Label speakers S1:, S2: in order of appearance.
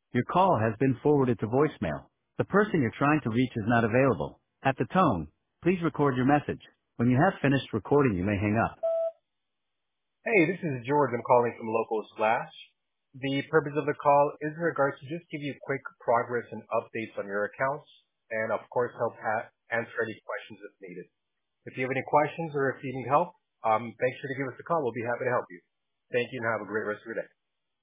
S1: Your call has been forwarded to voicemail. The person you're trying to reach is not available. At the tone, please record your message. When you have finished recording, you may hang up.
S2: Hey, this is George. I'm calling from Local Slash. The purpose of the call is in regards to just give you quick progress and updates on your accounts, and of course help answer any questions if needed. If you have any questions or if you need help, make sure to give us a call. We'll be happy to help you. Thank you and have a great rest of your day.